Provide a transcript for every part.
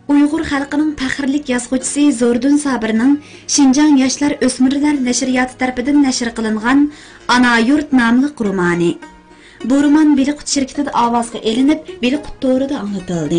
Uyg'ur xalqining faxrlik yozuvchisi Zordun Sabirning Şinjan yoshlar o'smirlar nashriyoti tarafidan nashr qilingan Ana yurt nomli romani. Bu roman Beliqut shirkatida ovozga elinib, Beliqut to'rida anlatildi.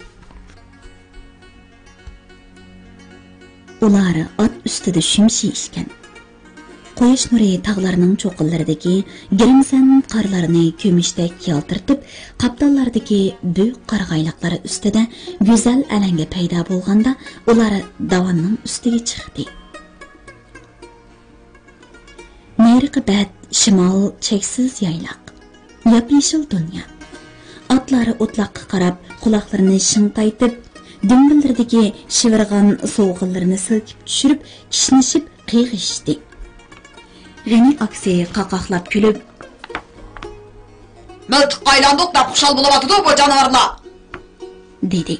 Ular at ustida shumshishgan. Quyosh nuri tog'larning cho'qqillaridagi girimsan qarlarni ko'mishdek yaltirtib, qaptallardagi büyük qarag'ayliqlar ustida go'zal alanga paydo bo'lganda, ular davonning ustiga chiqdi. Nariqibat shimol cheksiz yayloq, yap-yeshil dunyo. Otlari o'tloqqa qarab, quloqlarini shingtaytib, dimbildirdagi shivirg'an so'g'inlarini silkib tushirib, kishnishib qiyg'ishdi. G'ani aksi qaqaqlab kulib, "Miltiq qaylandiq deb xushal bo'lyapti bu jonivorlar", dedi.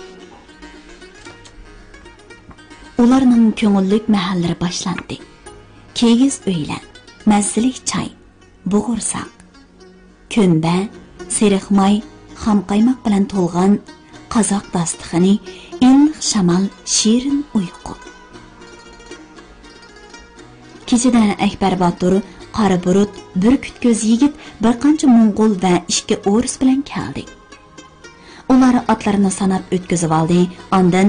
Ularning ko'ngillik mahallari boshlandi. Kegiz uylar, mazzilik choy, bo'g'irsoq, ko'mba, seriqmay, xamqaymoq bilan to'lgan qozoq dasturxoni, iliq shamol, shirin uyqu. Kechada Akbar Botur, qora burut, burkut ko'z yigit bir qancha Mo'ng'ul va ikki o'ris bilan keldi. Ular otlarini sanab o'tkazib oldi. Ondan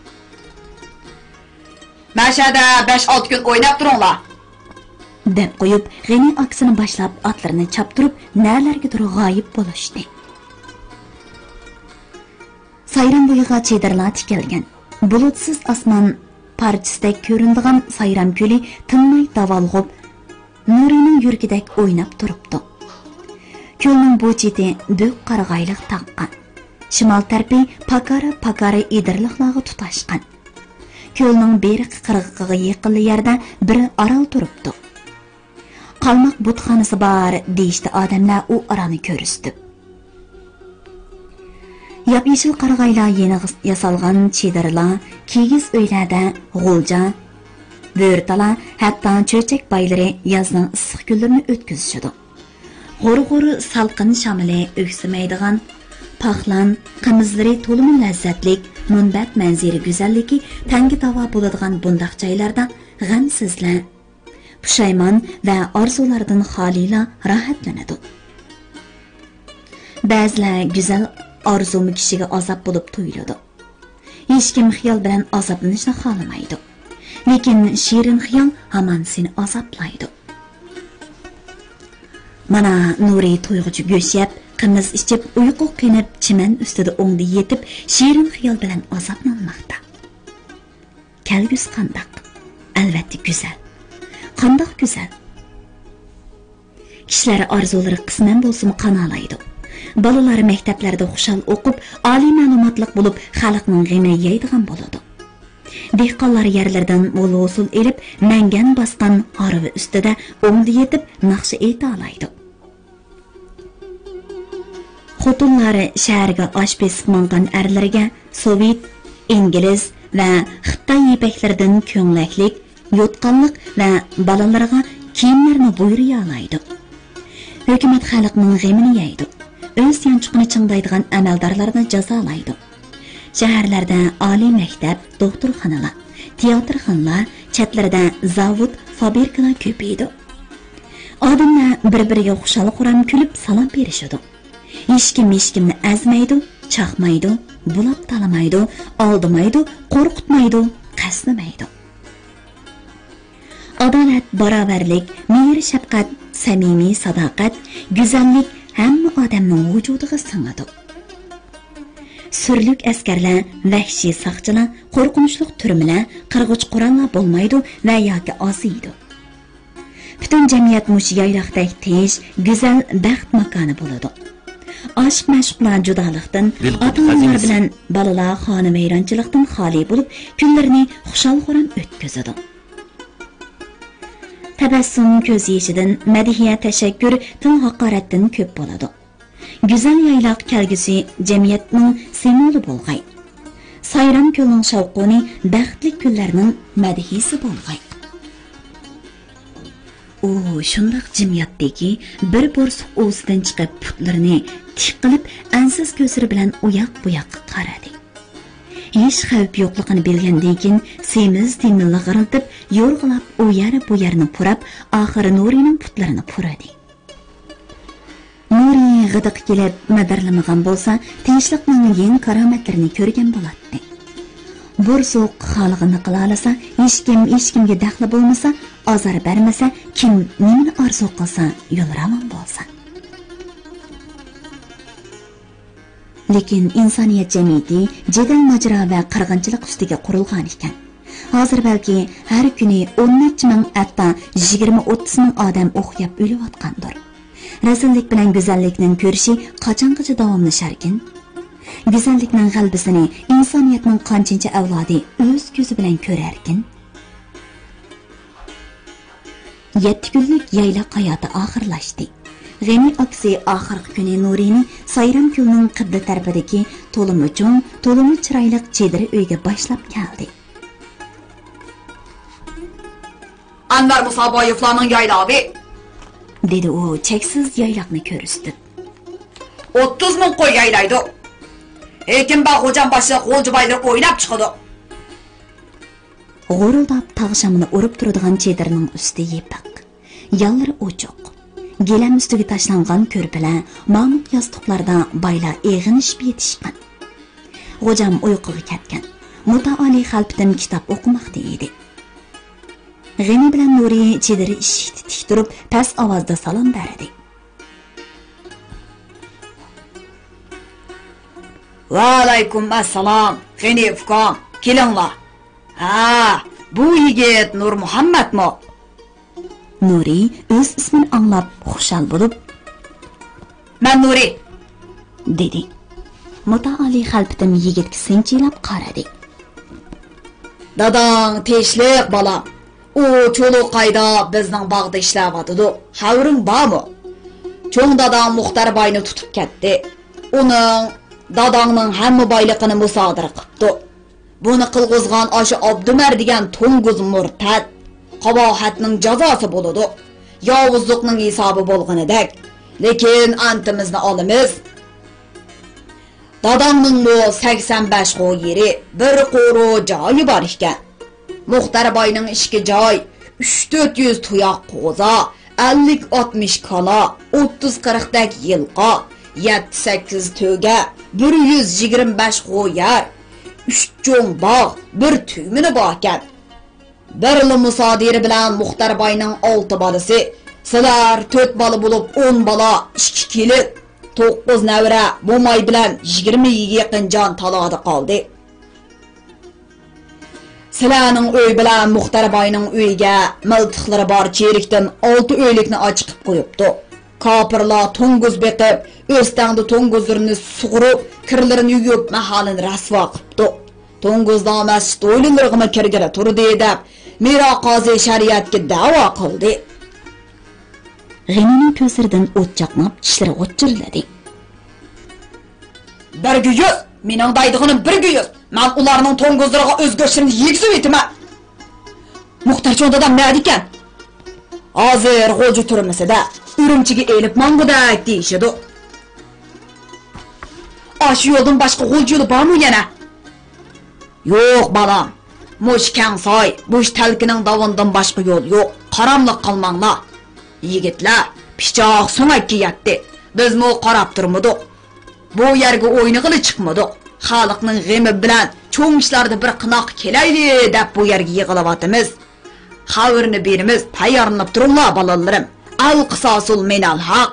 "Mashada 5-6 kun o'ynab turinglar", deb qo'yib, G'ani aksini boshlab otlarini chaptirib, nalargadir g'oyib bo'lishdi. Sayram bo'yiga chedarlar tikilgan. Bulutsiz osmon parchasidek ko'rindigan Sayram ko'li tinmay davolg'ib, Nurining yurgidek o'ynab turibdi. Ko'lning bu cheti büyük qarag'ayliq taqqan. Shimol tarpi pakara edirliqlarga tutashgan. Ko'lning beri qirg'iqiga yaqin yerda bir orol turibdi. Qalmoq butxonasi bor deyishdi odamlar u orani ko'rishdi. Yap-yeshil qarag'aylar yeni yasalgan chedarlar, kigiz uylarda g'ulja, bo'rtalar, hatto cho'chak baylari yozning issiq kunlarini o'tkazishadi. G'o'r-g'o'r salqin shamili o'ksimaydigan paxlan qimizlari to'limi lazzatlik, munbat manzari go'zalligi tangi tavo bo'ladigan bundaq joylarda g'amsizlar, pushaymon va orzulardan xolila rohatlanadi. Ba'zilar go'zal orzumi kishiga azob bo'lib tuyuladi. Hech kim xiyol bilan azoblanishni xohlamaydi. Lekin shirin xiyol hamon seni azoblaydi. Mana Nuri to'yg'uchi go'sht yeb, qimiz ichib, uyqu qinib, chiman ustida o'ngda yetib, shirin xiyol bilan azoblanmoqda. Kelgusi qandoq? Albatta go'zal. Qandoq go'zal? Kishilar orzulari qisman bo'lsa qanolaydi. Balalar maktablarda xushal o'qib, oliy ma'lumotli bo'lib, xalqning g'amini yeydigan bo'ladi. Dehqonlar yerlardan mo'l-usul elib, mangan bosgan harvi ustida o'ngda yetib, naqshi ayta oladi. Xotinlari shaharga osh pesib mangan erlarga Sovet, Ingliz va Xitoy yepaklaridan ko'nglaklik, yotqanlik va balalarga kiyimlarni buyuriya oladi. Hukumat xalqning g'amini yeydi. O'z yanchiqini chingdaydigan amaldorlarni jazolaydi. Shaharlarda oliy maktab, doktorxonalar, teatrxonalar, chatlarda zavod, fabrikalar ko'paydi. Odamlar bir-biriga xushal quram kulib salom berishadi. Hech kimni azmaydi, chaqmaydi, bulab talamaydi, oldimaydi, qo'rqitmaydi, qasnamaydi. Adolat, barobarlik, mehr, shafqat, samimiy sadoqat, go'zallik hamma odamning vujudiga singadi. Surlik askarlar, vahshiy saqchilar, qo'rqinchli turmalar, qirg'ich qurollar bo'lmaydi va yoki oziydi. Butun jamiyat mush yayloqdek tinch, go'zal baxt makoni bo'ladi. Aşk məşqlar judalıqdan, ata-onalar bilan balalar xonavayronchilikdan xoli bo'lib, kunlarini xushal-xuram o'tkazadi. Tabassum ko'z yoshidan, madihiya tashakkur, til haqoratdan ko'p bo'ladi. Go'zal yayloq kelgusi jamiyatning simvoli bo'lg'ay. Sayram ko'lning shavqoni baxtli kunlarning madihisi bo'lg'ay. O shundoq jamiyatdagi bir borsuq o'zidan chiqib putlarini tik qilib, ansiz ko'zlari bilan uyoq bu yoqqa qaradi. hech xavf yo'qligini bilgandan keyin semiz temirni g'irildib yo'rg'ilab u yer bu yerni purab oxiri Nurining putlarini puradi. Nuri g'idiq kelib madarlamagan bo'lsa tinchlikning yangi karomatlarini ko'rgan bo'ladi. Bursuq xalqini qila olsa, hech kimga daxli bo'lmasa, azar bermasa, kim nimani orzu qilsa, yo'lramon bo'lsa. Lekin insoniyat jamiyati jadal majra va qirg'inchilik ustiga qurilgan ekan. Hozir balki har kuni 10 ming, hatto 20-30 ming odam o'qiyib o'layotgandir. Rasullik bilan go'zallikning ko'rishi qachongacha davomlasharkin? Go'zallikning g'albisini insoniyatning qanchincha avlodi o'z ko'zi bilan ko'rarkin? 7 kunlik yaylaq hayoti oxirlashdi. G'ani aksi oxirgi kuni Nurini Sayram ko'lning qibla tarafidagi to'limi cho'ng, to'limi chiroyli chediri uyga boshlab keldi. Anvar Musaboyevlarning yaylog'i, dedi u cheksiz yaylaqni ko'rsatib. 30 ming qo'y yaylaydi. Ekinbaq xo'jam boshliq qo'ljibaylar o'ynab chiqadi. G'uruldab tag'shamini urib turadigan chedirning usti yepiq. Yallari ochiq. Gelam ustiga tashlangan ko'rpalar, mamut yostiqlarda baylar eg'inishib yetishgan. Xo'jam uyquga ketgan. Mutaoli xalpidan kitob o'qimoqda edi. G'ani bilan Nuri chediri eshikni tik turib, past ovozda salom berdi. Va alaykum assalom. G'ani ukam, kelinglar. Ha, bu yigit Nur Muhammadmi? Nuri o'z ismini anglab xushal bo'lib, "Men Nuri", dedi. Mutaoli xalpitim yigitga sinchilab qaradi. "Dadang teshlik bola. U Cho'loqayda bizning bog'da ishlayotdi. Xavring bormi? Cho'ng dadam Muxtar boyni tutib ketdi. Uning dadangning hamma boyligini musodir qilibdi. Buni qilg'izgan oshi Abdumar degan to'ng'iz murtad. Qabohatning jazosi bo'ladi. Yovuzlikning hisobi bo'lganidek. Lekin antimizni olamiz. Dadamning bu 85 qo'yiri, bir qo'ro joyi bor ekan. Muxtar boyning ishki joy, 3-400 tuyoq qo'za, 50-60 kala, 30-40 dak yilqa, 7-8 to'ga, 125 qo'yar, 3 cho'ng bog', bir tuymini bor ekan. Birli musodiri bilan Muxtar boyning 6 bolasi, sizlar 4 bola bo'lib 10 bola, 2 kelin, 9 navra, mo'may bilan 20 yaqin jon talada qoldi. Sizlarning uy bilan Muxtar boyning uyiga miltiqlari bor cherikdan 6 uylikni ochib qo'yibdi. Kofirlar to'ng'iz beqib, o'stangda to'ng'izlarni sug'urib, kirlarini yuvib, mahalini rasvo qilibdi. To'ng'izda masjid o'yinlariga kirgara turdi deb Miroqozi shariatga da'vo qildi. G'anining ko'zlaridan o't chaqnab, tishlari o'chirladi. "100, mening daydig'inim 100. Men ularning to'ng'izlariga o'zgashirini yegizib etaman. Muxtar cho'ndadan nima ekan? Hozir g'o'ji turmasida Urumchiga elib mangudak deyishadi. Ash yo'ldan boshqa g'o'ji yo'li bormi yana? Yo'q balam. Mush Kangsoy, mush talkining davondan boshqa yo'l yo'q. Qaramliq qilmanglar. Yigitlar, pichoq so'ngakka yatdi. Biz mo qarab turmadik. Bu yerga o'yniqili chiqmadik. Xalqning g'emi bilan cho'ng ishlarda bir qinoq kelayli deb bu yerga yig'ilyapmiz. Xabarni berimiz, tayyorlanib turinglar bolalarim. Al-qisosul minal haq.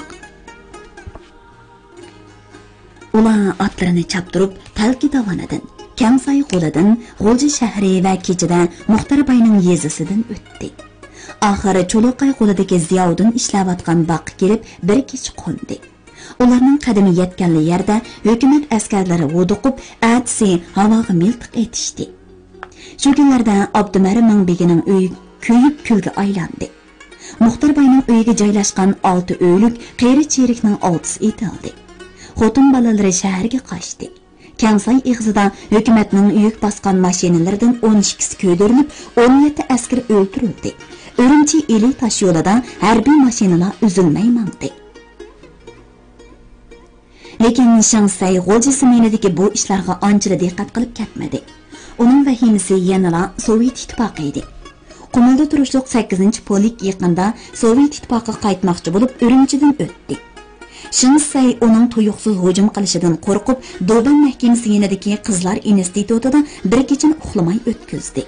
Ular atlarini chaptirib, talki davonidan, Kangsoy qo'lidan, G'o'ji shahri va kechida Muxtar boyning yezisidan o'tdi. Oxiri Cho'loqay qo'lidagi Ziyovuddin ishlayotgan baqqa kelib, bir kech qo'ndi. Ularning qadami yetganli yerda hukumat askarlari o'diqib, atsi havoga miltiq etishdi. Shu kunlarda Abdumar Mingbegining uyi kuyib kulga aylandi. Muxtar boyning uyiga joylashgan 6 uylik qeri cherikning 6si etildi. Xotin bolalari shaharga qochdi. Kangsoy ig'zida hukumatning yuk bosgan mashinalaridan 12si ko'dirilib, 17 askar o'ldirildi. Urumchi eli tosh yo'lida harbiy mashinalar uzilmay mangdi. Lekin Shansay G'olji smenidagi bu ishlarga ancha diqqat qilib ketmadi. Uning vahimasi yanada Sovet ittifoqi edi. Qumulda turishliq 8-polik yaqinda Sovet ittifoqiga qaytmoqchi bo'lib Urumchidan o'tdi. Shansay uning tuyuqsiz hujum qilishidan qo'rqib, Doban mahkamasi yanidagi qizlar institutida bir kechani uxlamay o'tkazdi.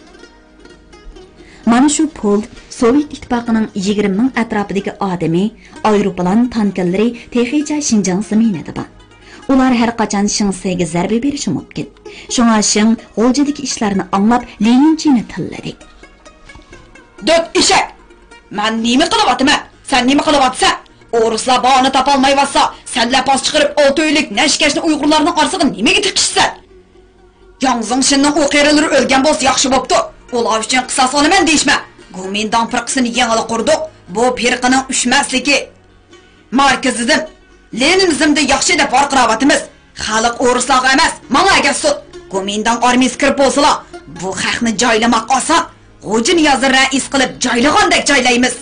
Mana shu pol Sovet ittifoqining 20 ming atrofidagi odami, aeroplan tankillari texicha Xinjiang smenida bor. Ular har qachon Shansayga zarba berishi mumkin. Shunga Shin G'oljidagi ishlarni anglab, Leninchini tilladi. Dod ishak! Men nima qilyapman? Sen nima qilyapsan? O'rislar boni topolmayvasa, senlar pas chiqarib 6 oylik nashkashni Uyg'urlarning orasiga nimaga tiqishsan? Yangzing Shinning o'qerilari o'lgan bo'lsa yaxshi bo'pti. Ular uchun qisos olaman deyishma. Gomindan firqasini yangi qurdik. Bu firqaning ushmasligi. Markazidan Leninizmda yaxshi deb farqiravatimiz. Xalq o'rislarga emas, menga sud. Gomindan armiyasi kirib bo'lsalar, bu xalqni joylamoq oson. G'ojin yozir rais qilib joylagandek joylaymiz.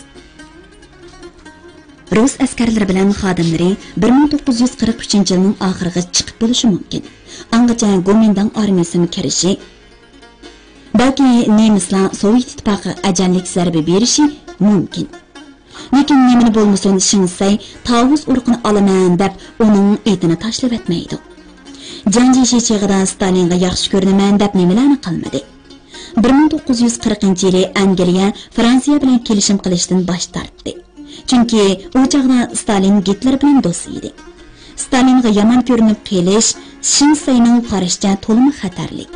Rus askarlari bilan xodimlari 1943-yilning oxiriga chiqib bo'lishi mumkin. Angacha Gomindan armiyasining kirishi balki nemislar Sovet ittifoqi ajallik zarba berishi mumkin. Lekin nimani bo'lmasin Shansay tavus urqini olaman deb uning etini tashlab etmaydi. Janjishi cheg'ida Stalinga yaxshi ko'rinaman deb nimalarni qilmadi. 1940-yili Angliya Fransiya bilan kelishim qilishdan bosh tortdi. Chunki u chaqda Stalin Gitler bilan do'st edi. Stalinga yomon ko'rinib qelish Shansayning qarashicha to'liq xatarlik.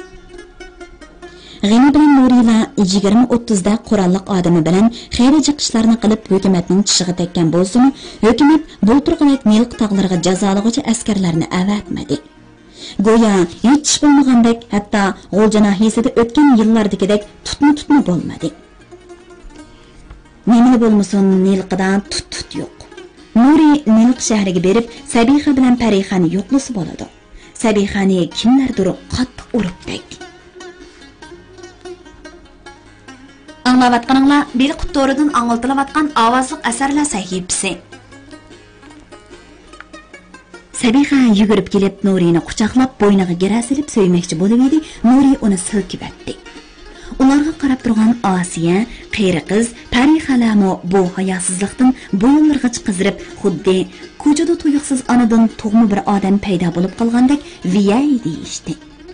G'ani bilan Nuriyla 20-30 da qurolliq odami bilan xayriy chiqishlarni qilib hukumatning tishiga tekkan bo'lsa-mu, hukumat bo'ltirqilak Nilq tog'lariga jazolag'uchi askarlarni avatmadi. Go'yo hech ish bo'lmagandek, hatto G'o'ja nahiyasida o'tgan yillardagidek tutma bo'lmadi. Nima bo'lmasin Nilqdan tut yo'q. Nuri Nilq shahriga berib, Sabiha bilan Parixani yo'qlisi bo'ladi. Sabihani kimlardir qattiq uribdik. Anglavatqaninglar Bel Quttoridan anglatiladigan ovozliq asarlar sahifasi. Sabiha yugurib kelib Nurini quchoqlab bo'yniga gira silib so'ymoqchi bo'lib edi. Nuri uni silkib etdi. Ularga qarab turgan Osiya, qiyri qiz Parixalamo bu hayosizlikdan bo'yinlarga qizirib, xuddi ko'chada tuyuqsiz anadan tug'ma bir odam paydo bo'lib qolgandek viyay deyishdi.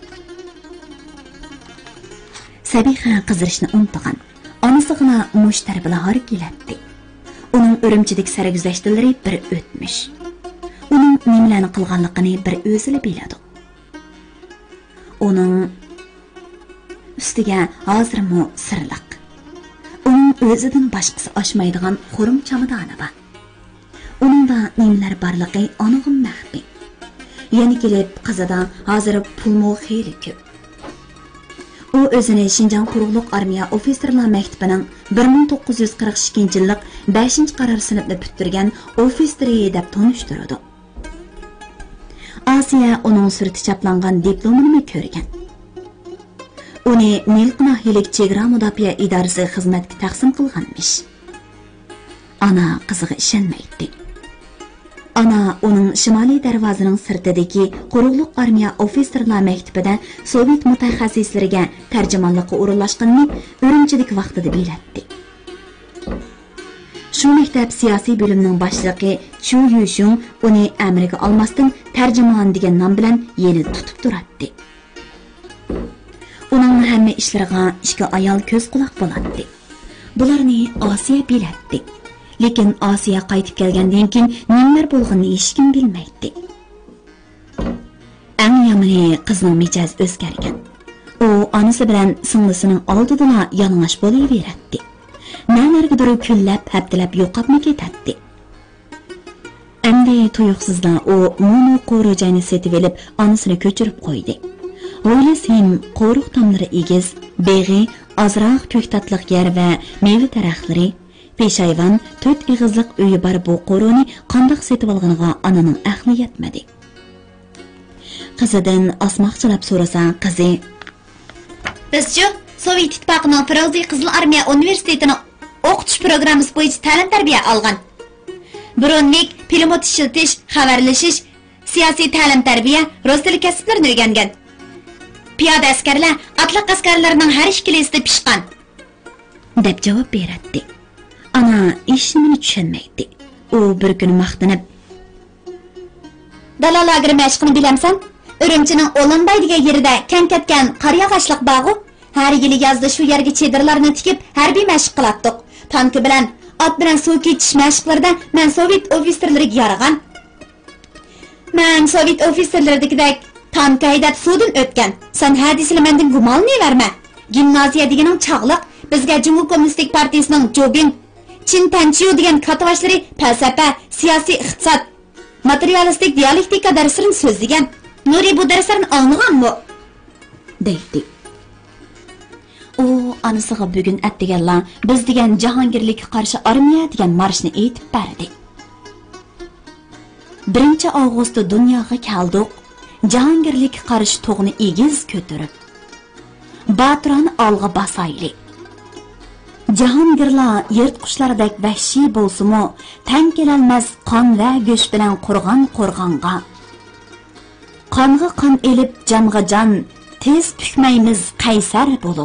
Sabiha qizirishni unutgan. Onasiga mushtar bilan har kelatdi. Uning Urumchidik sarguzashtlari bir o'tmish. Uning nimalarni qilganligini bir o'zi biladi. Uning ustiga hozirmi sirliq. Uning o'zidan boshqasi oshmaydigan xurum chamadoni bor. Uningda nimalar borligi aniq maxfiy. Yana kelib qizida hozir pulmo xeyli ko'p. U o'zini Xinjiang quruqliq armiya ofitserlar maktabining 1942-yillik 5-qaror sinfini bitirgan ofitseri deb tanishtiradi. Osiya uning surati chaplangan diplomini ko'rgan. Uni Nilq nahiyalik chegara mudofaa idorasi xizmatga taqsim qilganmish. Ana qiziga ishonmaydi. Ana uning Shimoliy darvozaning sirtidagi quruqliq armiya ofitserlar maktabida Sovet mutaxassislariga tarjimonlikqa o'rinlashganini Urumchilik vaqtida biladi. Shu maktab siyosiy bo'limning boshlig'i Chu Yushun uni Amerika olmasdan tarjimon degan nom bilan yeni tutib turadi. Uning hamma ishlariga ikki ayol ko'z quloq bo'ladi. Bularni Osiya biladi. Lekin Osiya qaytib kelgandan keyin nimalar bo'lganini hech kim bilmaydi. Eng yomoni qizning mijozi o'zgargan. U onasi bilan singlisining oldida yalang'och bo'laveradi. Na'largadir kullab, haftalab yo'qotma ketadi. Endi tuyuqsizdan u mono qo'rojani setib olib, onasini ko'chirib qo'ydi. O'ylasam, qo'ruq tomlari egiz, beg'i, ozroq ko'ktatliq yer va meva daraxtlari, peshayvon, 4 ig'izliq uyi bor bu qo'roni qandoq setib olganiga onaning aqli yetmadi. Qizidan osmoqchilab so'rasa, qizi: "Bizchi Sovet ittifoqining Frozey Qizil armiya universitetining o'qitish programmasi bo'yicha ta'lim-tarbiya olgan. Bironlik, pilot ishlatish, xabarlashish, siyosiy ta'lim-tarbiya, rus tili kasblarini o'rgangan. Piyoda askarlar otliq askarlarining har ikkilisida pishqan, deb javob beradi. Ana ishini tushunmaydi. U bir kun maqtanib, Dalal lageri mashqini bilamsan? Urumchining O'linbay degan yerida kan ketgan qariyag'ashliq bog'i. Har yili yozda shu yerga chedirlarni tikib harbiy mashq qilatdik. Tanki bilan ot bilan suv kechish mashqlarida men sovet ofitserlariga yaragan. Men sovet ofitserlaridagidek tank haydab suvdan o'tgan. Sen hadisli mendan gumonlayverma. Gimnaziya deganing chog'liq bizga Jumhur Kommunistik partiyasining Jobin, Chin Tanchiyu degan katavashlari falsafa, siyosiy iqtisod, materialistik dialektika darslarini so'zlagan. Nuri bu darslarni anglaganmi? deydi. U anasiga bugun atdiganlar biz degan jahongirlikka qarshi armiya degan marshni aytib berdi. 1 avgustda dunyoga keldik. Jahongirlikka qarshi to'g'ni egiz ko'tarib, Baturani olg'a basayli. Jahongirlar yirtqushlardek vahshiy bo'lsa-mu, tang kelolmas qon va go'sht bilan qo'rg'onga. Qonga qon elib, jonga jon, tez tukmaymiz qaysar bo'lib.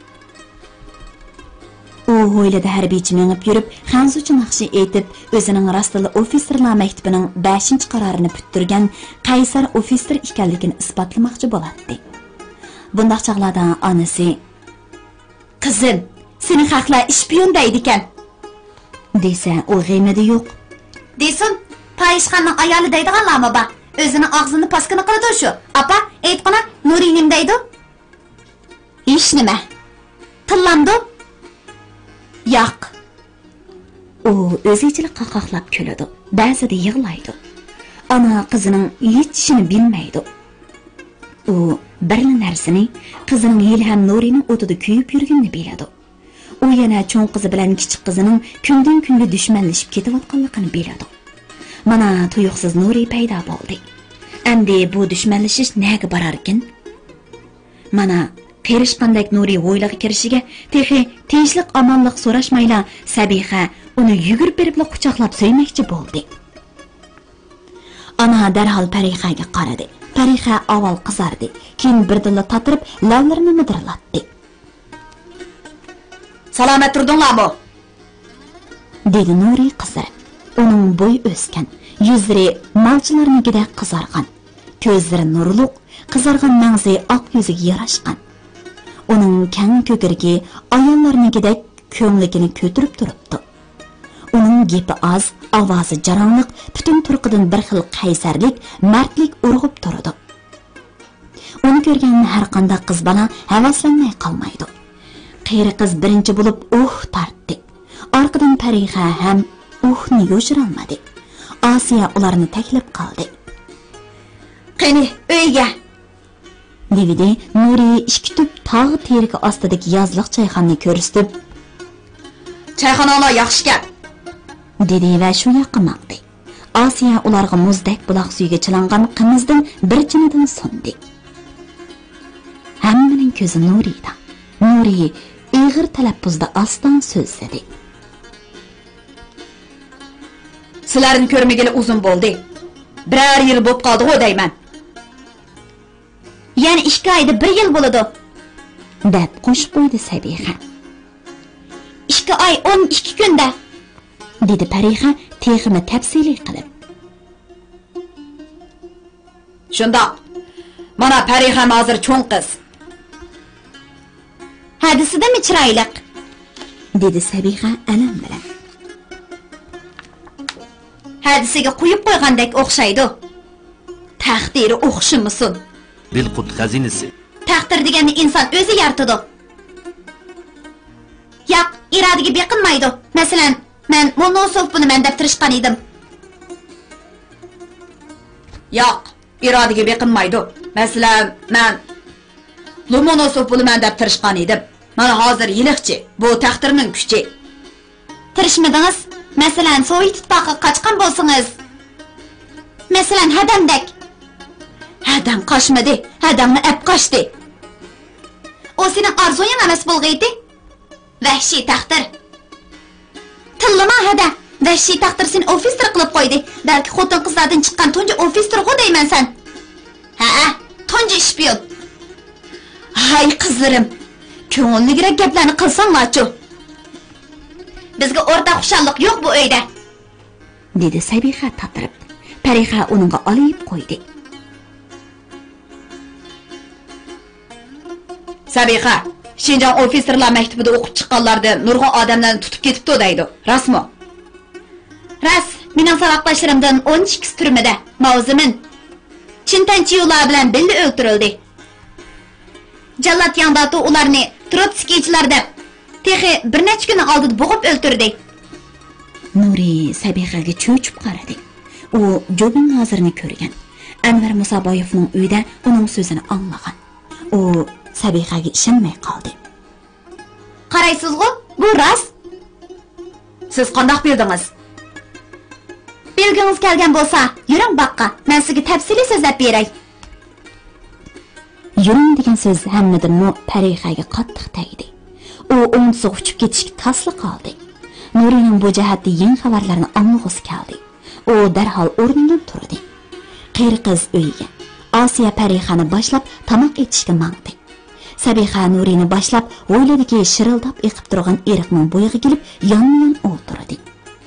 U ho'ylada harbiychi mengib yurib, Xanzuchi naqshi aytib, o'zining rostli ofitserlar maktabining 5-qarorini bitirgan qaysar ofitser ekanligini isbotlamoqchi bo'ladi. Bundaq chaqlarda onasi, "Qizim, seni haqlar ishpiyon deydi ekan" desa, u g'imida yo'q. Desin, Payishxonning ayoli deydiganlarmi ba? O'zini og'zini paskini qiladi shu. Apa, aytqina, Nuri nim deydi? Hech nima. Tillamdi? Yo'q. U o'zichilik qaqoqlab kuladi, ba'zida yig'laydi. Ana qizining yetishini bilmaydi. U bir narsani, qizining hali ham Nurining o'tida kuyib yurganini biladi. U yana cho'ng qizi bilan kichik qizining kundan-kunga dushmanlashib ketayotganligini biladi. Mana tuyuqsiz Nuri paydo bo'ldi. Endi bu dushmanlashish nega borar ekan? Mana qerishqandek Nuri o'yliga kirishiga texi tinchlik omonlik so'rashmayla Sabiha uni yugurib berib quchoqlab so'ymoqchi bo'ldi. Ana darhol Parihaga qaradi. Pariha avval qizardi, keyin birdilla tatirib lavlarini midirlatdi. "Salomat turdinglarmi?" dedi Nuri qizarib. Uning bo'yi o'sgan, yuzlari malchilarnigidek qizargan, ko'zlari nurliq, qizargan mag'zi oq yuziga yarashgan. Uning kang ko'kirgi ayollarnigidek ko'ngligini ko'tirib turibdi. Uning gapi oz, ovozi jarangliq, butun turqidan bir xil qaysarlik, mardlik urg'ib turadi. Uni ko'rgan har qanday qiz bola havaslanmay qolmaydi. Qiyri qiz birinchi bo'lib tortdi. Orqadan Pariha ham ni yo'shirolmadi. Osiya ularni taklif qildi. "Qani, uyga" dedi. Nuri ikki tup tog' terigi ostidagi yozliq choyxonni ko'rsatib, "Choyxonalar yaxshi gap" dedi va shu yoqqa maqdi. Osiya ularga muzdek buloq suyiga chilangan qimizdan bir chinidan so'ndi. Hammaning ko'zi Nurida. Nuri ig'ir talaffuzda oston so'zladi. "Sizlarni ko'rmagani uzun bo'ldi. Birar yil bo'lib qoldi-ku deyman." "Ya'ni 2 oyda 1 yil bo'ladi" deb qo'shib qo'ydi Sabiha. 2 oy 12 kunda dedi Pariha texini tafsiliy qilib. "Shundoq. Mana Pariha hozir cho'ng qiz. Hadisidami chiroyliq?" dedi Sabiha alam bilan. "Hadisiga qo'yib qo'ygandek o'xshaydi. Taqdiri o'xshimisin?" Dilqut xazinasi. "Taqdir deganni inson o'zi yaratadi. Yo'q, irodaga beqinmaydi. Masalan, men Monosov buni men deb tirishgan edim." "Yo'q, irodaga beqinmaydi. Masalan, men Lomonosov buni men deb tirishgan edim. Mana hozir yiliqchi, bu taqdirning kuchi." "Tirishmadingiz? Masalan, Sovet ittifoqiga qochgan bo'lsangiz, masalan, hadamdek." "Hadam qochmadi, hadamni ap qochdi." "O sening orzuying emas bo'lg'aydi. Vahshiy taqdir. Tillama hada, Vahşiy taqdir seni ofistir qilib qo'ydi. Balki xotin qizlardan chiqqan tunji ofistir-ku deyman sen. Ha, tunji shpion. Hay qizlarim, ko'ngilligiroq gaplarni qilsanglarchi. Bizga o'rtaq xushalliq yo'q bu uyda, dedi Sabiha tatirib. Parixa uningga olib qo'ydi. Sabiha, Şinjan ofisirlar maktabida o'qib chiqqanlardan nurg'un odamlarni tutib ketibdi deydi. Rasmi? Ras, mening saboqdoshlarimdan 12 turmada. Mavzumin Chintanchiyo'lar bilan birga o'ldirildi. Jallat yandatu ularni trotskiychilar deb texi bir necha kun oldin bo'g'ib o'ldirdi. Nuri Sabihaga cho'chib qaradi. U Jobin hozirni ko'rgan. Anvar Musaboyevning uyida uning so'zini anglagan. U Sabihaga ishonmay qoldi. Qaraysiz-ku, bu rost. Siz qanday bildingiz? Bilgingiz kelgan bo'lsa, yuring boqqa. Men sizga tafsiliy so'zlab beray. Yuring degan so'z hammadan Parihaga qattiq tegdi. U o'ngsiz uchib ketishga tasli qoldi. Nurining bu jihatda yangi xabarlarni anglag'isi keldi. U darhol o'rnidan turdi. Qari qiz uyiga Osiya Parixani boshlab tamoq etishga mangdi. Sabiha Nurini boshlab o'yladiki shirildab eqib turgan eriqning bo'yiga kelib yon-yon o'ltirdi.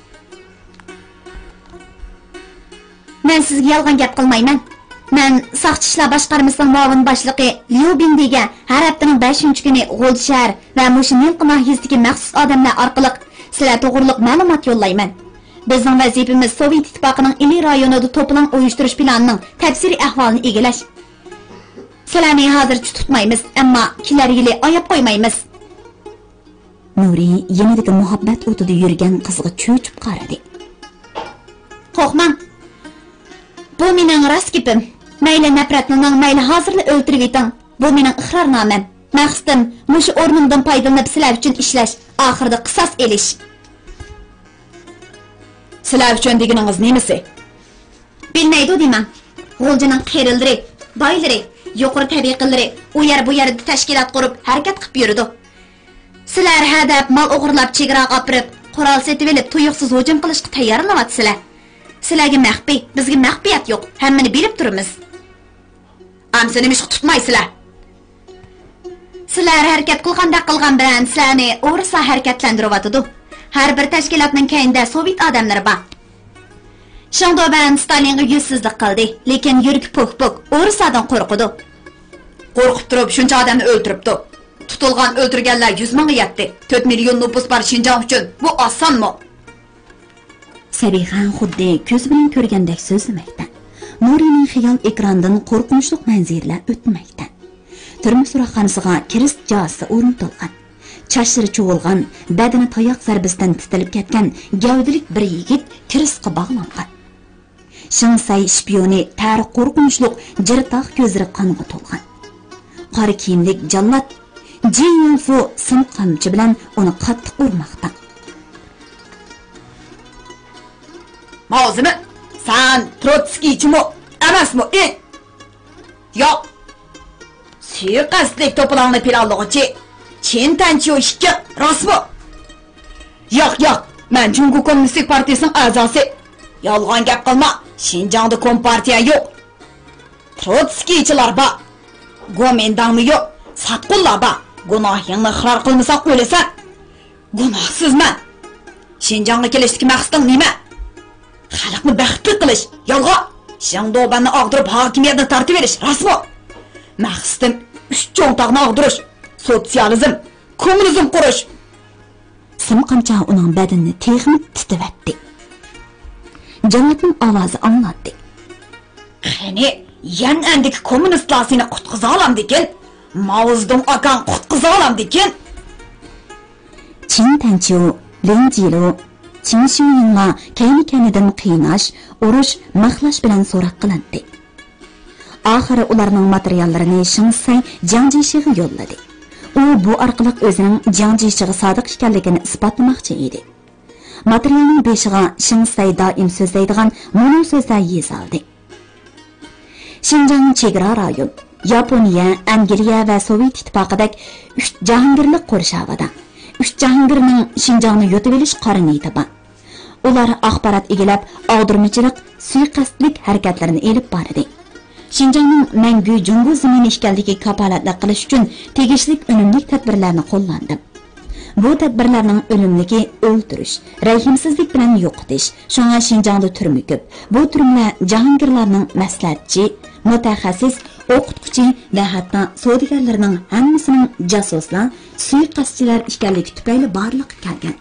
Men sizga yolg'on gap qilmayman. Men Saqchi ishlar boshqarmasining muavin boshlig'i Lyubin degan har haftaning 5-kuni G'o'lshar va Mushinilq nahiyatidagi maxsus odamlar orqali sizlar to'g'riliq ma'lumot yo'llayman. Bizning vazifamiz Sovet ittifoqining Ili rayonida to'plam uyushtirish planining tafsiriy ahvolini egallash. Sizlarni hozircha tutmaymiz, ammo kelar yili oyab qo'ymaymiz. Nuri yanadagi muhabbat o'tida yurgan qizga cho'chib qaradi. Qo'rqmang. Bu mening rost gapim. Mayli nafratning, mayli hozirni o'ltirib eting. Bu mening iqrornomam. Maqsadim mushu o'rnimdan foydalanib sizlar uchun ishlash, oxirida qisos elish. Sizlar uchun deganingiz nimasi? Bilmaydi deyman. G'o'ljining qerildiri, boylari, yuqori tabiqillari u yer bu yerda tashkilot qurib harakat qilib yurdi. Sizlar hadab mol o'g'irlab chegaraga olib, qurol setib olib, tuyuqsiz hujum qilishga tayyorlanyapsizlar. Sizlarga maxfiy, bizga maxfiyat yo'q. Hammani bilib turamiz. Amsini mish tutmaysizlar. Sizlar harakat qilgan bilan sizlarni o'g'risa harakatlantiryapti. Har bir tashkilotning keyinda Sovet odamlari bor. Shunda ben Stalinga yuzsizlik qildi, lekin yurak pok-pok o'g'risadan qo'rqdi. Qo'rqib turib shuncha odamni o'ldiribdi. Tutilgan o'ldirganlar 100 mingga yetdi. 4 million nupus bor Shinjan uchun. Bu osonmi? Sabiha xuddi ko'z bilan ko'rgandek so'zlamoqda. Nurining xiyol ekrandan qo'rqinchli manzaralar o'tmoqda. Turmush so'roqxonasiga kirish joyasi o'rnatilgan. Chashlari cho'g'ilgan, badani tayoq zarbasidan titilib ketgan gavdalik bir yigit kirisga bog'langan. Shinsay shpioni tar qo'rqinchli jirtoq ko'zlari qonga to'lgan. Qora kiyimlik jallod Jinfu sim qamchi bilan uni qattiq urmoqda. Mavzumi, sen Trotskiychimi, emasmi? Yo'q. Suiqasdlik to'planni planlovchi Chintanchiyo ishchi rostmi? Yo'q, men Jungu Kommunistik partiyasining a'zosi. Yolg'on gap qilma. Shinjongda kompartiya yo'q. Trotskiychilar bor. Gomendangmi yo'q. Satqullar bor. Gunohingni iqror qilmasang o'lasan. Gunohsizman. Shinjongga kelishdagi maqsading nima? Xalqni baxtli qilish, yolg'on. Shangdobanni og'dirib hokimiyatni tortib berish, rostmi? Maqsadim 3 cho'ntoqni og'dirish, sotsializm, kommunizm qurish. Simqamcha uning badanini texnik titivatdi. Jannatning ovozi anglatdi. Qani, yanandik kommunistlar seni qutqiza olamdikin? Mauzdong akang qutqiza olamdikin? Chintanchiyo, Lenjilo Chinshuinla kayni-kaynidan qiynash, urush, maqlash bilan so'roq qilindi. Oxiri ularning materiallarini Shinsay Jangjishiga yo'lladi. U bu orqali o'zining Jangjishiga sodiq ekanligini isbotlamoqchi edi. Materialning beshiga Shinsay doim so'zlaydigan mo'no so'zlar yozildi. Shinjang chegara rayon, Yaponiya, Angliya va Sovet ittifoqidagi 3 jahongirlik qurshavida. 3 jahongirning Shinjongni yutib olish qariniydi bor. ular axborot egilab, og'dirmachilik, suiqasdlik harakatlarini elib bordi. Şinjanning mangu Jungo zamini ekanligi kapolatli qilish uchun tegishli unumli tadbirlarni qo'llandi. Bu tadbirlarning o'limligi o'ldirish, rahimsizlik bilan yo'qotish. Shunga Şinjangda turmi ko'p. Bu turmlar jahongirlarning maslahatchi, mutaxassis, o'qituvchi va hatto savdogarlarning hammasining jasuslar, suiqasdchilar ekanligi tufayli barliq kelgan.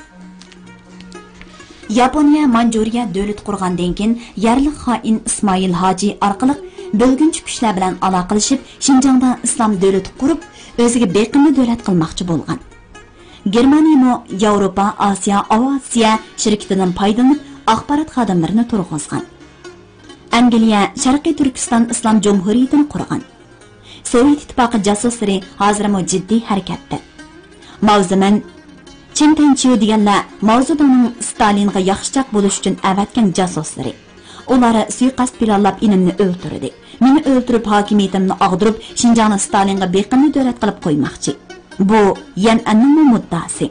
Yaponiya Manjuriya davlat qurgandan keyin yarliq xoin Ismoil Hoji orqali bo'lgunchi kuchlar bilan aloqalashib, Şinjangda islom davlati qurib, o'ziga beqimli davlat qilmoqchi bo'lgan. Germaniya Yevropa, Osiyo, Aviatsiya shirkatidan foydalanib, axborot xodimlarini turg'izgan. Angliya Sharqiy Turkiston Islom Jumhuriyatini qurgan. Sovet ittifoqi jasuslari hozirmi jiddiy harakatda. Mavzuman Chen Tanchiu deganlar mavzudoning Stalinga yaxshichaq bo'lish uchun avatgan jasuslari. Ular suiqasd planlab inimni o'ldirdi. Meni o'ldirib hokimiyatimni og'dirib, Şinjangni Stalinga beqimli davlat qilib qo'ymoqchi. Bu Yan'anning muddasi.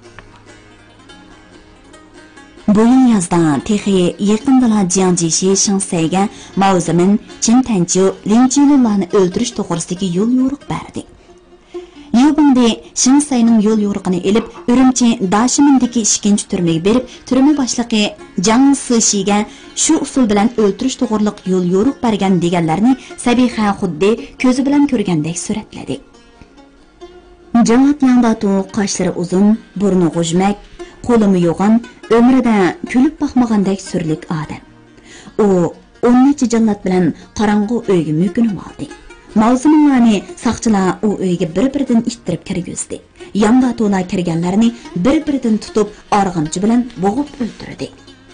Bu yozda texi yaqindala Jiangjishi Shansayga mavzumin Chen Tanchiu Linjillarni o'ldirish to'g'risidagi yo'l yo'riq berdi. Yubingde Shansayning yo'l yo'riqini elib, Urumchi Dashimindagi 2-chi turmaga berib, turma boshlig'i Jang Sishiga shu usul bilan o'ldirish to'g'riliq yo'l yo'riq bergan deganlarni Sabiha xuddi ko'zi bilan ko'rgandek suratladi. Javob yandatu qoshlari uzun, burni g'ujmak, qo'limi yo'g'on, umrida kulib boqmagandek surlik odam. U 10 jannat bilan qorong'u uyga mukinib oldi. Mavzularni saqchilar u uyga bir-biridan ittirib kirgizdi. Yanda to'la kirganlarni bir-biridan tutib, arg'amchi bilan bo'g'ib o'ldirdi.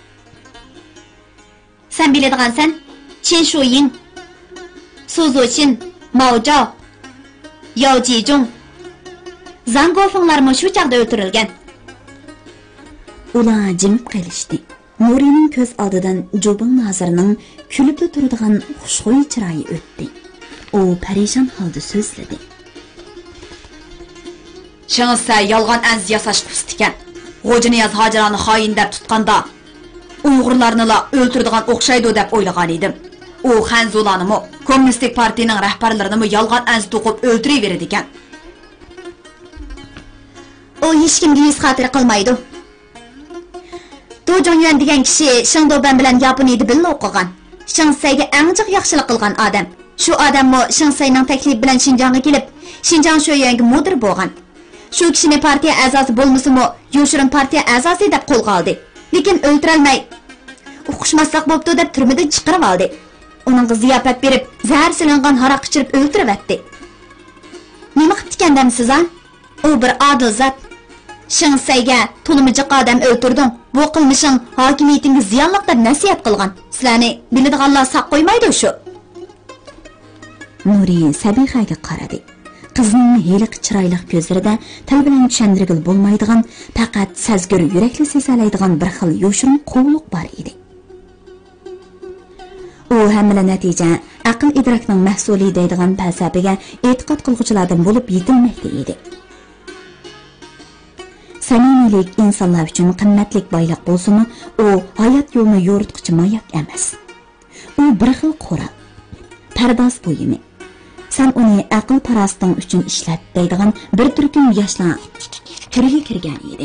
Sen biladigansan, Chen Shuyin, Su Zuoqin, Mao Zhao, Yao Jizhong, Zhang Guofenglarmi shu chaqda o'ldirilgan. Ular jimib qolishdi. Nurining ko'z oldidan Jobing Nazirning kulib turadigan xushxo'y chiroyi o'tdi. U parishon holda so'zladi. Shansay yolg'on anz yasash qusdikan. G'ojiniyaz hojirani xoin deb tutganda Uyg'urlarni la o'ldiradigan o'xshaydi deb o'ylagan edim. U Xanzulanimi, Kommunistik partiyaning rahbarlarini yolg'on anz to'qib o'ldiraveradi ekan. O hech kimga yuz xotira qilmaydi. Du Jongyuan degan kishi Shangdoban bilan Yaponiyada birga o'qigan. Shansayga eng jiq yaxshilik qilgan odam. Shu odammo Shansayning taklif bilan Şinjangga kelib, Şinjang sho'yanga mudir bo'lgan. Shu kishini partiya a'zosi bo'lmasa-mo, Yoshirin partiya a'zosi deb qo'lga oldi. Lekin o'ltirolmay, uqishmaslik bo'pti deb turmadan chiqarib oldi. Uningga ziyofat berib, zahar silingan haroq ichirib o'ltiribdi. Nima qilib ekan demsiz, ha? U bir odil zot. Shansayga to'limijiq odam o'ltirding. Bu qilmishing hokimiyatingga ziyonliq deb nasihat qilgan. Sizlarni biladiganlar saq qo'ymaydi shu. Nuri Sabihaga qaradi. Qizning heliq chiroyli ko'zlarida til bilan tushuntirib bo'lmaydigan, faqat sezgir yurakli sezalaydigan bir xil yoshirin quvliq bor edi. U hamla natija aql idrokning mahsuli deydigan falsafaga e'tiqod qilguvchilardan bo'lib yetilmoqda edi. Samimiylik insonlar uchun qimmatli boylik bo'lsa-mu, u hayot yo'lini yo'ritquchi mayak emas. U bir xil qo'ral, pardoz bo'yimi. Sen uni aql parasting uchun ishlat deydigan bir turkum yoshlar turiga kirgan edi.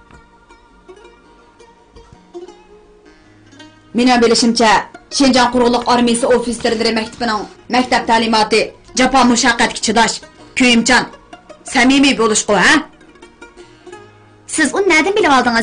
Meni bilishimcha, Şinjang quruqliq armiyasi ofitserlari maktabining maktab ta'limoti jafo mushaqqatga chidash, kuyimchan, samimiy bo'lish-ku, ha? Siz uni nereden bilib oldingiz?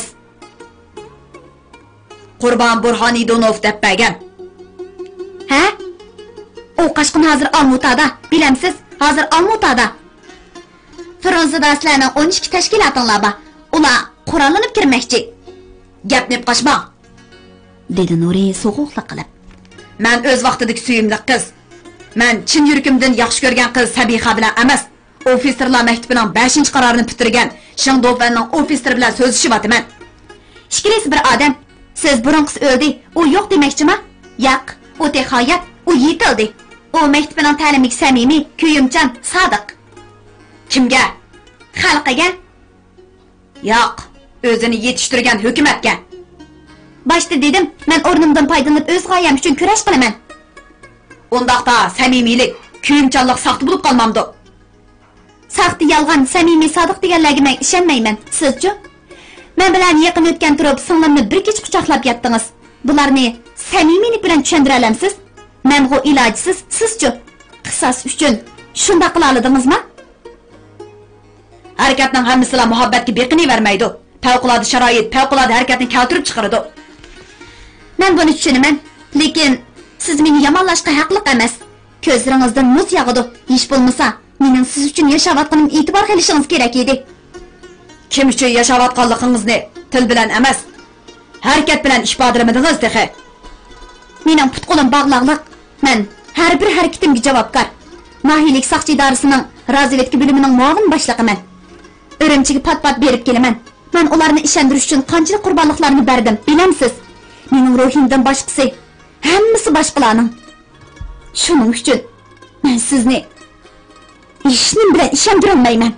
Qurbon Burxonidonov deb bergan. Ha? O Qashqin hozir Olmutada, bilamsiz? Hozir Olmutada. Fransiyada sizlarning 12 tashkilotinglar bor. Ular qurollanib kirmoqchi. Gapni qo'shma, dedi Nuri so'g'uqlik qilib. Men o'z vaqtidagi suyimli qiz. Men chin yuragimdan yaxshi ko'rgan qiz Sabiha bilan emas, ofitserlar maktabining 5-qarorini bitirgan Shangdobanning ofitser bilan so'zlashyapman. Ishkilisi bir odam. Siz burunqisi o'ldi, u yo'q demoqchimi? Yo'q, u tehayat, u yetildi. O maktabining ta'limiga samimiy, kuyimchan, sodiq. Kimga? Xalqiga? Yo'q, o'zini yetishtirgan hukumatga. Başta dedim, men o'rnimdan foydalanib o'z g'oyam uchun kurash qilaman. Undaqda samimiylik, kuyimchanlik saxta bo'lib qolmamdi. Saxta, yolg'on, samimiy, sodiq deganlarga men ishonmayman. Sizchi? Men bilan yaqin o'tgan turib, singlimni bir kech quchoqlab yotdingiz. Bularni samimiylik bilan tushuntira olamsiz? Men bu ilojsiz, sizchi? Qisos uchun shunda qila oladingizmi? Harakatning hammasi muhabbatga beqinavermaydi. Favqulodda sharoit, favqulodda harakatni keltirib chiqaradi. Men buni tushunaman, lekin siz meni yomonlashga haqli emas. Ko'zlaringizdan muz yog'adi. Hech bo'lmasa, mening siz uchun yashayotganim e'tibor qilishingiz kerak edi. Kim uchun yashayotganligingizni til bilan emas, harakat bilan ifodalamadingiz dexe. Mening put-qo'lim bog'liqlik. Men har bir harakatimga javobgar. Mahiylik saqchi idorasining razvedka bo'limining muavin boshlig'iman. O'rimchiga pat-pat berib kelaman. Men ularni ishontirish uchun qanchalik qurbonliklarni berdim, bilamsiz? Mening ruhimdan boshqasi, hammasi boshqalarning. Shuning uchun men sizni ishnim bilan ishontira olmayman.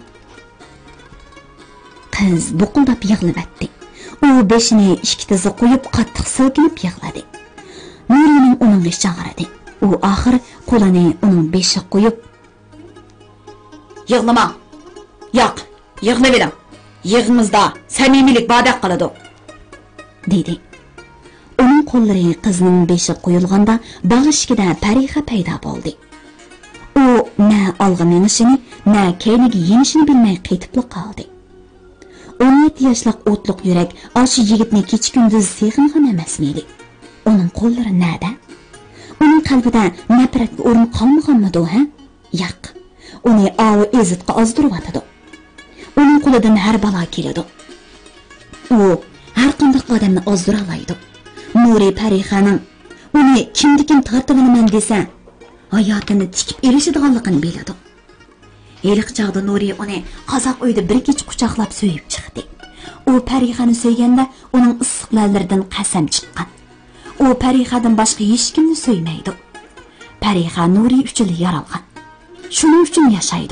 Qiz buqildab yig'labdi. U beshini ikki tizi qo'yib qattiq silkinib yig'ladi. Nurining uning chaqirdi. U oxir qo'lini uning beshiga qo'yib, "Yig'lama. Yo'q, yig'lavering. Yig'imizda samimiylik badaq qiladi", dedi. Uning qo'llari qizning beshiga qo'yilganda bag'ishkida Parixa paydo bo'ldi. U na olg'a minishini, na keyniga yenishini bilmay qaytib qoldi. 17 yoshlik o'tliq yurak oshi yigitni kecha-kunduz seg'ingan emasmidi? Uning qo'llari nada? Uning qalbida nafratga o'rin qolmaganmidi, ha? Yo'q. Uni ovi ezitga ozdiryotdi. Uning qo'lidan har balo keladi. U har qanday odamni ozdira oladi. Nuri Parixaning uni kimdikin tortib olaman desa, hayotini tikib erishadiganligini biladi. Eliq chaqda Nuri uni qozoq uyda bir kech quchoqlab so'yib chiqdi. U Parixani so'yganda uning issiqlarlaridan qasam chiqqan. U Parixadan boshqa hech kimni so'ymaydi. Parixa Nuri uchun yaralgan. Shuning uchun yashaydi.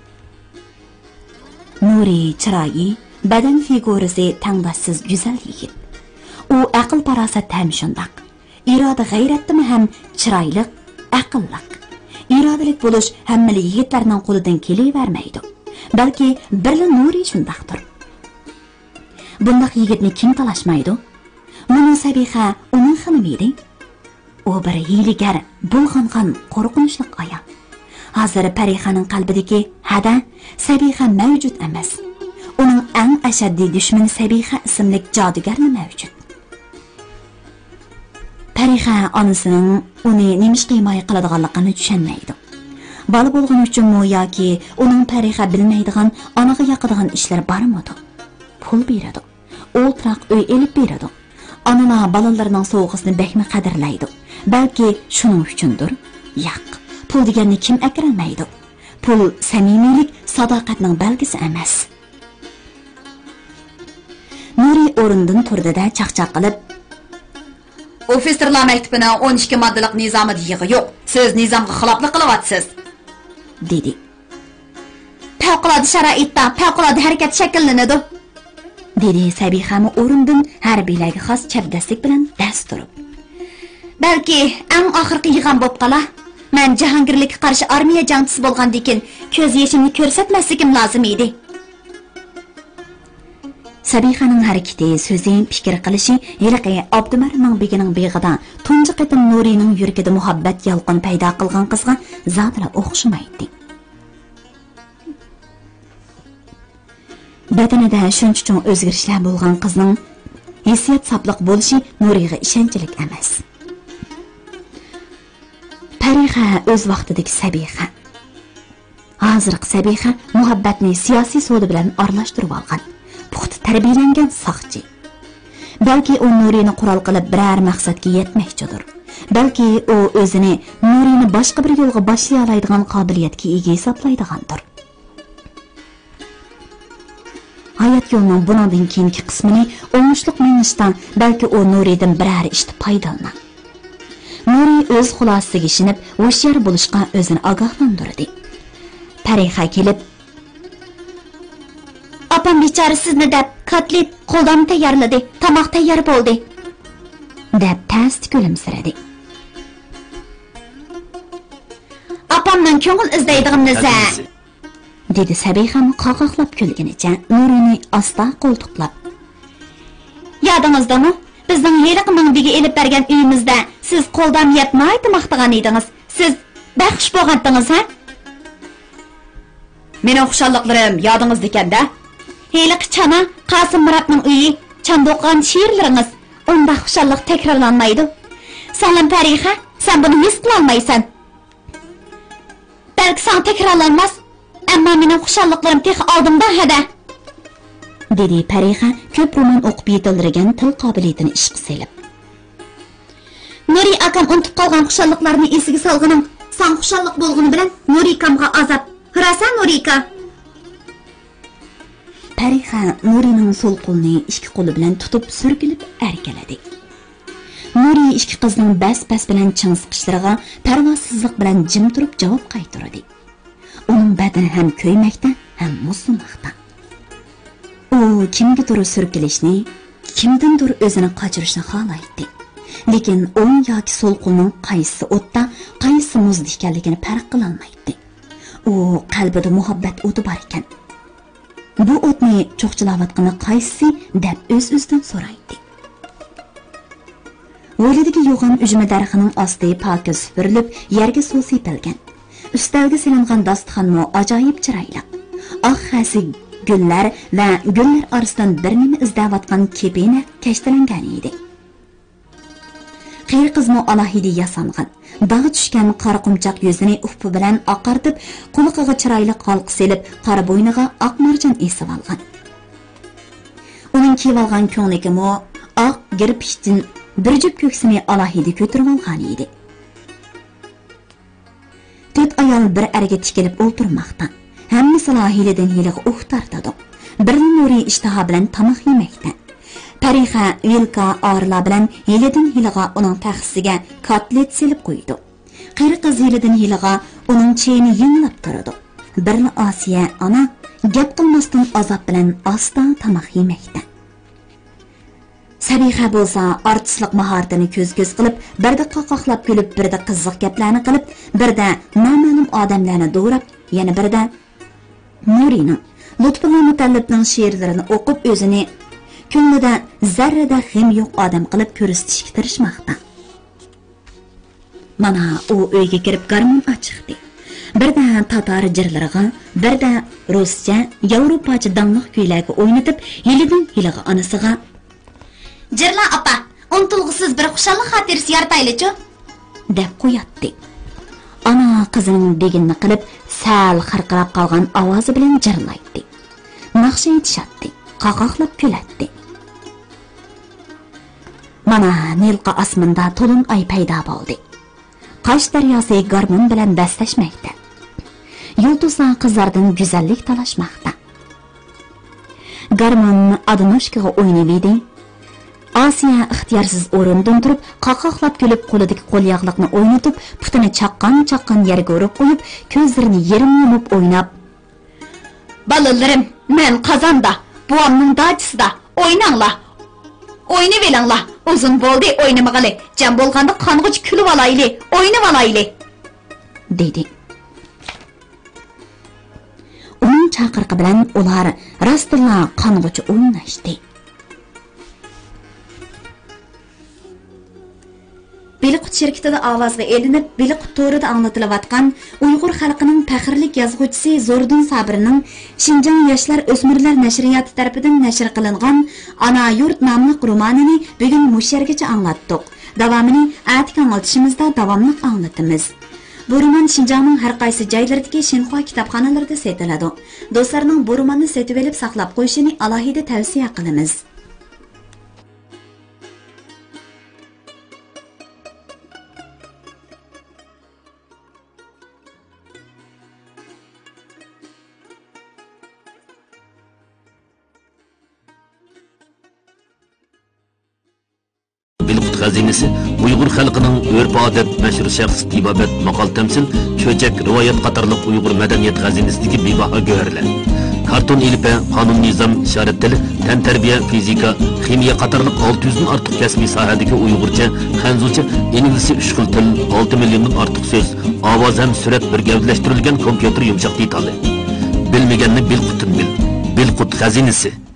Nuri chiroyi, badan figurasi tangdoshsiz go'zal yigit. U aql farosat ham shundoq. Iroda g'ayratmi ham chiroyli, aqlli. Irodalik bo'lish hamma yigitlarning qo'lidan kelavermaydi. Balki birla Nuri shundoqdir. Bunday yigitni kim talashmaydi? Mana Sabiha uning xonimidi. U bir hiyligar, bulg'angan, qo'rqinchli ayol. Hozir Parixaning qalbidagi hada Sabiha mavjud emas. Uning eng ashaddiy dushmani Sabiha ismli jodugarni mavjud. Parixa onasining uni nimish himoya qiladiganligini tushunmaydi. Bola bo'lgani uchunmi yoki uning Parixa bilmaydigan, onaga yoqadigan ishlar bormi-di? Pul beradi. O'ltiraq uy elib beradi. Onalar bolalarining sovg'asini bekmi qadrlaydi. Balki shuning uchundir. Yo'q. Pul deganni kim akrammaydi? Pul samimiylik, sadoqatning belgisi emas. Nuri o'rindan turdida chaqchaq qilib, "Ofitserlar maktabining 12 moddalik nizomida yig'i yo'q. Siz nizomga xiloflik qilyapsiz", dedi. Favqulodda sharoitda favqulodda harakat shakllanadi, dedi Sabiha o'rindan harbiylarga xos chabdaslik bilan dast turib. Balki eng oxirgi yig'am bo'lib qolar. Men Jahongirlikka qarshi armiya jangchisi bo'lgandan keyin ko'z yeshimni ko'rsatmasligim lozim edi. Sabihaning harakati, so'zi, fikr qilishi yilqi Abdumarning begining beg'ida tunji qatim Nurining yuragida muhabbat yalqin paydo qilgan qizga zotla o'xshamaydi. Badanida shuncha o'zgarishlar bo'lgan qizning hissiyot sapliq bo'lishi Nuriga ishonchlik emas. Parixa o'z vaqtidagi Sabiha. Hozirgi Sabiha muhabbatni siyosiy savdo bilan aralashtirib olgan. Puxta tarbiyalangan soqchi. Balki u Nurini qurol qilib biror maqsadga yetmoqchidir. Balki u o'zini Nurini boshqa bir yo'lga boshlay oladigan qobiliyatga ega hisoblaydigandir. Hayot yo'lining bundan keyingi qismini o'ngishliq minishdan balki u Nuridan biror ishda foydalanadi. Nuri o'z xulosasiga ishinib, hoshyor bo'lishga o'zini ogohlantirdi. Parixa kelib, "Opam bechora sizni deb kotlet qo'ldan tayyorladi. Tomoq tayyor bo'ldi", deb past kulimsiradi. Apamdan ko'ngil izlaydigan narsa, dedi Sabiham qaqoqlab kulganicha Nurini asta qo'ltiqlab. Yadingizdami? Bizning yiliq mingbiga elib bergan uyimizda siz qo'ldan yetmaydi maqtagan edingiz. Siz baxsh bo'lgandingiz, ha? Mening xushalliqlarim yodingizda ekanda. Heliq chana Qasim Muratning uyi, chandoqan she'rlaringiz unda xushalliq takrorlanmaydi. Salam Fariha, sen buni his qila olmaysan. Balki sen takrorlanmas, ammo mening xushalliqlarim tek oldimda hada. dedi Fariha ko'p roman o'qib yetildirgan til qobiliyatini ishqa selib. Nuri akam unutib qolgan xushalliqlarni esiga solganing, sen xushalliq bo'lgani bilan Nuri akamga azab. Hirasan Nurika. Fariha Nurining so'l qo'lini ikki qo'li bilan tutib surkilib erkaladi. Nuri ikki qizning bas-bas bilan ching siqishlariga parvosizlik bilan jim turib javob qaytardi. Uning badani ham ko'ymoqda, ham musulmoqda. U kimgadir surkilishni, kimdandir o'zini qochirishni xohlaydi. Lekin o'ng yoki so'l qo'lning qaysi o'tda, qaysi muzda ekanligini farq qila olmaydi. U qalbida muhabbat o'ti bor ekan. Bu o'tni cho'qchilayotgani qaysi deb o'z-o'zidan so'raydi. O'ylidagi yo'g'on ujma daraxining osti pokiz supurilib, yerga suv sepilgan. Ustalga silingan dasturxonmo ajoyib chiroyli. Oq xasi gullar va gullar orasidan bir nima izlayotgan kepina kashtalangan edi. Qiyri qizmo alohida yasangan, dag'i tushgan qora qumchoq yuzini ufpi bilan oqartib, quliqiga chiroyli qalqi selib, qora bo'yniga oq marjon esib olgan. Uning kiyolgan ko'ngligimi oq girpishtin bir jup ko'ksini alohida ko'tarib olgan edi. To'rt ayol bir erga tikilib o'ltirmoqda. Hammasi hiyladan hilaga tartadi. Bir Nuri ishtaha bilan tamoq yemoqda. Fariha Vilka orla bilan hiladan hilaga uning taxtisiga kotlet selib qo'ydi. Qari qiz hiladan hilaga uning cheyini yanglab turadi. Birni Osiya ona gap qilmasdan azob bilan asta tamoq yemoqda. Sabiha bo'lsa artistlik mahoratini ko'z-ko'z qilib, birda qoqoqlab kulib, birda qiziq gaplarni qilib, birda noma'lum odamlarni do'rab, yana birda Nurining Lutfullo Mutallibning she'rlarini o'qib o'zini ko'nglida zarrada g'am yo'q odam qilib ko'rsatishga tirishmoqda. Mana u uyga kirib garmon ochdi. Birda tatar jirlariga, birda ruscha, yevropacha dangliq kuylarga o'ynatib, yilidan yiliga onasiga Jirla apa, untulg'isiz bir xushallik xotirasi yarataylik-chi, deb qo'yatdi. Ana qizining deginni qilib, sal xirqirab qolgan ovozi bilan jirlaydi. Naqsha aytishatdi, qaqoqlab kulatdi. Mana nilqa osmonda to'lin oy paydo bo'ldi. Qosh daryosi garmon bilan bastashmoqda. Yulduzlar qizlardan go'zallik talashmoqda. Garmon Adonoshkaga o'ynaydi. Osiya ixtiyorsiz o'rindan turib, qaqoqlab kulib, qo'lidagi qo'lyog'liqni o'ynatib, putini chaqqan yerga urib qo'yib, ko'zlarini yerim yumib o'ynab, "Balalarim, men qozonda, buvamning dachisida o'ynanglar. O'ynayvelanglar. Uzun bo'ldi o'ynamag'ali. Jam bo'lganda qong'ich kulib olayli, o'ynab olayli", dedi. Uning chaqirqi bilan ular rostilla qong'ich o'ynashdi. Beliqut şirketida ovozga elinib, Beliqut to'rida anglatilayotgan Uyg'ur xalqining faxrlik yozuvchisi Zordun Sabirning Shinjang yoshlar o'smirlar nashriyati tomonidan nashr qilingan Ana yurt nomli romanini bugun mushargacha anglatdik. Davomini atik anglitishimizda davomli anglatamiz. Bu roman Shinjangning har qaysi joylaridagi Shinxua kitobxonalarida sotiladi. Do'stlarning bu romanni sotib olib saqlab qo'yishini alohida tavsiya qilamiz. Beliqut xazinasi Uyg'ur xalqining urf-odat, mashhur shaxs tibobat, maqol tamsil, cho'chak, rivoyat qatorliq Uyg'ur madaniyat xazinasidagi bebaho go'rlar. karton ilipə, qanun nizam, işaret dili, tən tərbiyə, fizika, ximiya qatarlıq 600'dan artıq kəsbi sahədəki Uyğurca, Xənzuca, İngilisi 3 xil til, 6 milyondan artıq söz, avaz həm sürət bir gəvdləşdirilən kompüter yumşaq detalı. Bilmegənni bil qutun bil, bil qut xəzinisi.